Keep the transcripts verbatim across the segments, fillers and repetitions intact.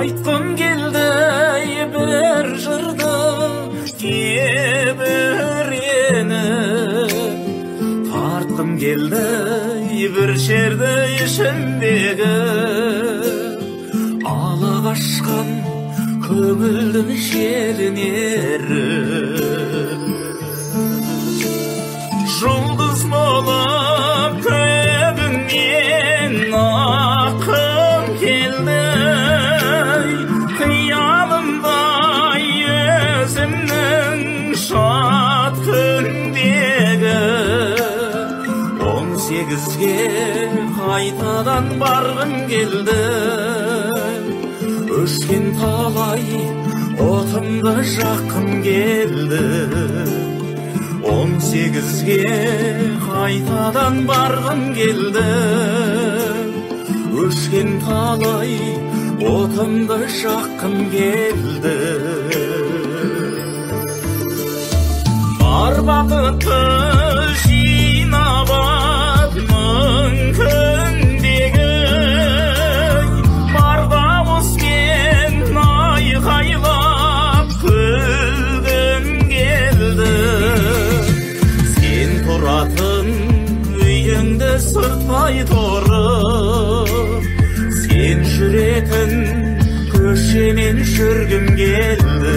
Айтқым келді бір жырды тебірені, тартқым келді бір шерді ішіндегі, ала қашқан көңілдің шерінері. Жұлдыз болып көбіңнен ақым келді, қиялымдай өзімнің шат күндегі. Он сегізге қайтадан барғым келді, өшкен талай отымды жаққым келді. Он сегізге қайтадан барғым келді, өшкен талай отымды жаққым келді. Бар бақытты жинап ап мүмкіндегі, бар дауыспен айқайлап күлгім келді. Сен тұратын үйіңді сырттай тұрып, сен жүретін көшемен жүргім келді.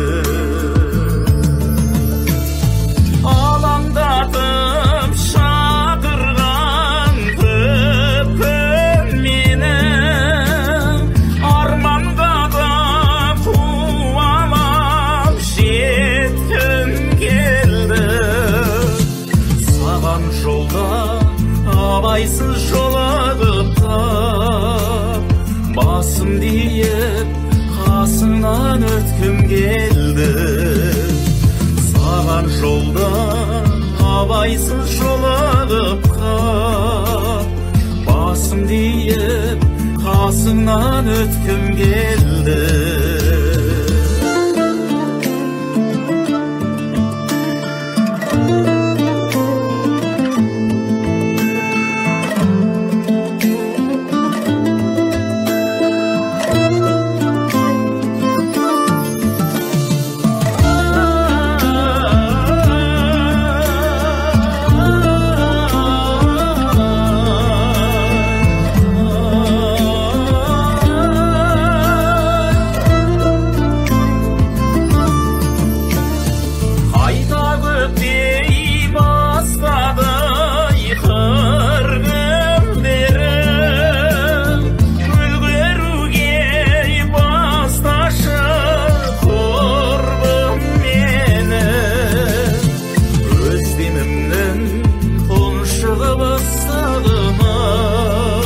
Алаңдатып шақырған көпкім мені, арманға да қуалап жеткім келді. Саған жолда абайсыз жолығып тап, басым дейіп қасыңнан өткім келді. Саған жолда абайсыз жолығып қап, басым дейіп қасыңнан өткім келді.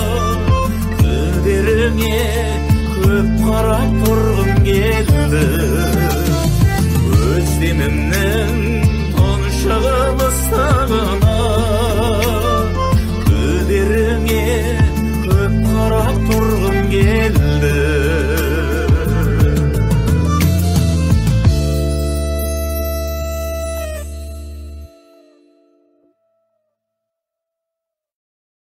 Көп қарап тұрғым келді.